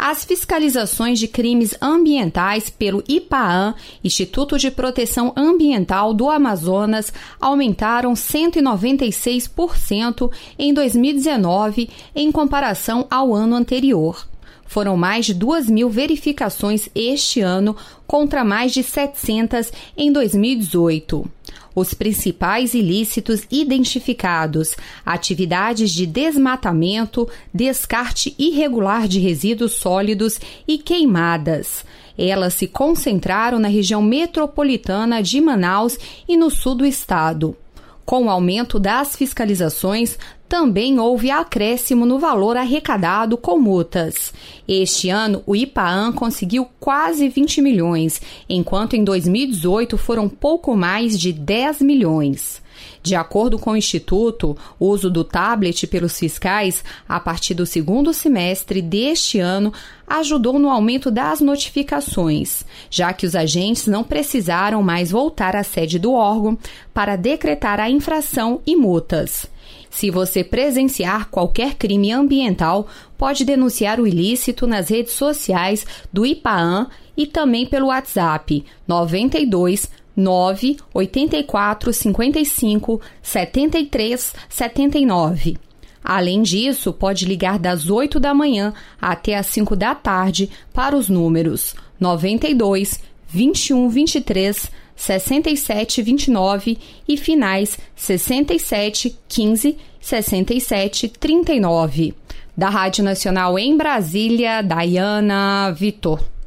As fiscalizações de crimes ambientais pelo IPAAM, Instituto de Proteção Ambiental do Amazonas, aumentaram 196% em 2019 em comparação ao ano anterior. Foram mais de 2.000 verificações este ano, contra mais de 700 em 2018. Os principais ilícitos identificados: atividades de desmatamento, descarte irregular de resíduos sólidos e queimadas. Elas se concentraram na região metropolitana de Manaus e no sul do estado. Com o aumento das fiscalizações, também houve acréscimo no valor arrecadado com multas. Este ano, o IPAAM conseguiu quase 20 milhões, enquanto em 2018 foram pouco mais de 10 milhões. De acordo com o Instituto, o uso do tablet pelos fiscais, a partir do segundo semestre deste ano, ajudou no aumento das notificações, já que os agentes não precisaram mais voltar à sede do órgão para decretar a infração e multas. Se você presenciar qualquer crime ambiental, pode denunciar o ilícito nas redes sociais do IPAAM e também pelo WhatsApp 92 984 55 73 79. Além disso, pode ligar das 8 da manhã até as 5 da tarde para os números 92 21 23 67 29 e finais 67 15 67 39. Da Rádio Nacional em Brasília, Dayana Vitor.